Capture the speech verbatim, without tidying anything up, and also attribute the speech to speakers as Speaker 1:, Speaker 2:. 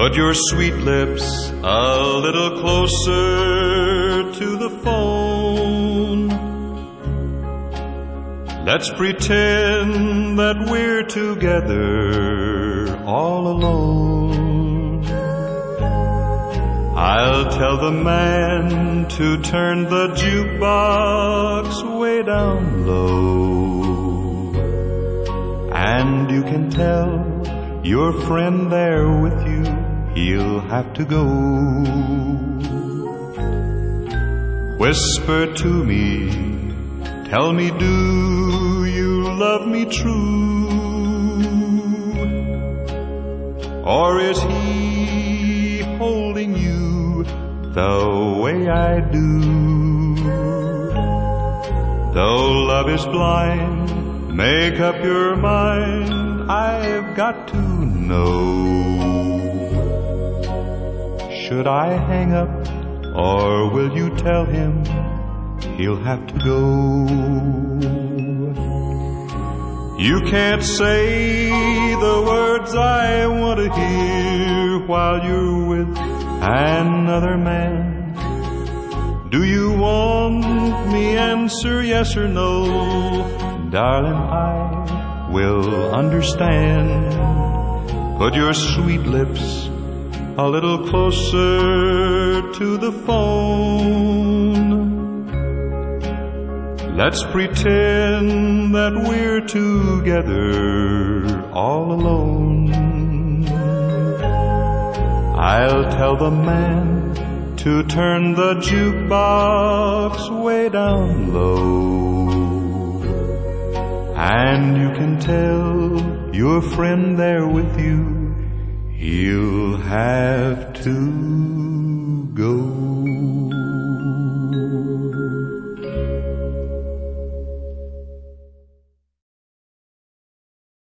Speaker 1: Put your sweet lips a little closer to the phone. Let's pretend that we're together all alone. I'll tell the man to turn the jukebox way down low, and you can tell your friend there with you, he'll have to go. Whisper to me, tell me, do you love me true? Or is he holding you the way I do? Though love is blind, make up your mind, I've got to know. Should I hang up, or will you tell him he'll have to go? You can't say the words I want to hear while you're with another man. Do you want me answer yes or no? Darling, I will understand. Put your sweet lips a little closer to the phone. Let's pretend that we're together all alone. I'll tell the man to turn the jukebox way down low, and you can tell your friend there with you, he'll have to